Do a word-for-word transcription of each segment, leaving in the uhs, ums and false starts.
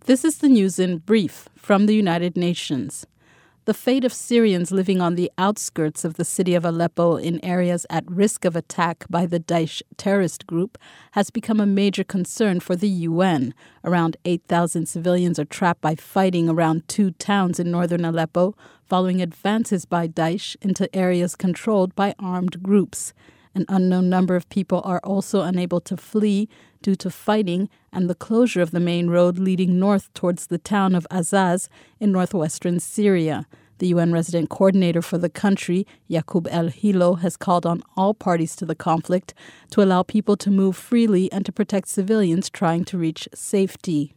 This is the news in brief from the United Nations. The fate of Syrians living on the outskirts of the city of Aleppo in areas at risk of attack by the Daesh terrorist group has become a major concern for the U N. Around eight thousand civilians are trapped by fighting around two towns in northern Aleppo following advances by Daesh into areas controlled by armed groups. An unknown number of people are also unable to flee due to fighting and the closure of the main road leading north towards the town of Azaz in northwestern Syria. The U N resident coordinator for the country, Yaqub El-Hilo, has called on all parties to the conflict to allow people to move freely and to protect civilians trying to reach safety.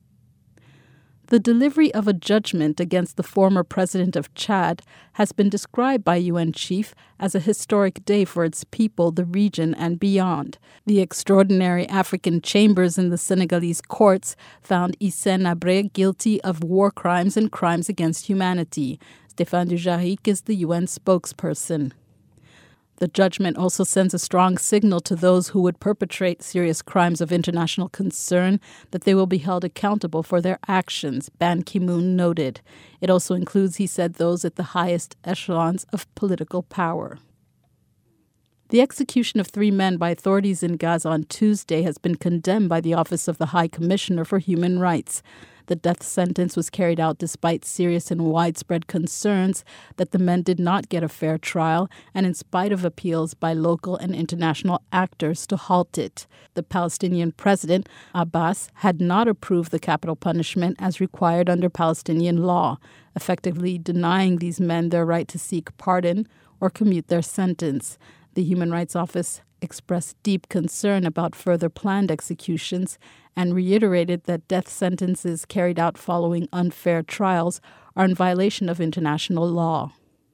The delivery of a judgment against the former president of Chad has been described by U N chief as a historic day for its people, the region, and beyond. The extraordinary African chambers in the Senegalese courts found Hissène Habré guilty of war crimes and crimes against humanity. Stéphane Dujarric is the U N spokesperson. The judgment also sends a strong signal to those who would perpetrate serious crimes of international concern that they will be held accountable for their actions, Ban Ki-moon noted. It also includes, he said, those at the highest echelons of political power. The execution of three men by authorities in Gaza on Tuesday has been condemned by the Office of the High Commissioner for Human Rights. The death sentence was carried out despite serious and widespread concerns that the men did not get a fair trial and in spite of appeals by local and international actors to halt it. The Palestinian president, Abbas, had not approved the capital punishment as required under Palestinian law, effectively denying these men their right to seek pardon or commute their sentence. The Human Rights Office expressed deep concern about further planned executions and reiterated that death sentences carried out following unfair trials are in violation of international law.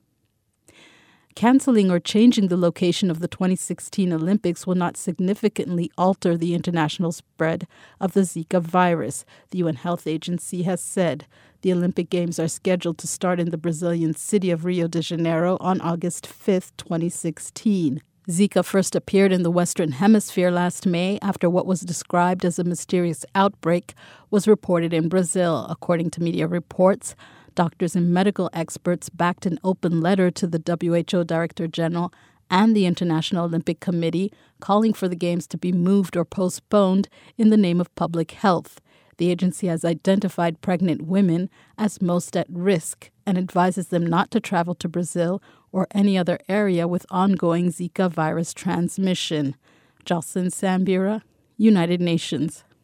Canceling or changing the location of the twenty sixteen Olympics will not significantly alter the international spread of the Zika virus, the U N Health Agency has said. The Olympic Games are scheduled to start in the Brazilian city of Rio de Janeiro on August fifth, twenty sixteen. Zika first appeared in the Western Hemisphere last May after what was described as a mysterious outbreak was reported in Brazil. According to media reports, doctors and medical experts backed an open letter to the W H O Director General and the International Olympic Committee calling for the Games to be moved or postponed in the name of public health. The agency has identified pregnant women as most at risk and advises them not to travel to Brazil or any other area with ongoing Zika virus transmission. Jocelyn Sambira, United Nations.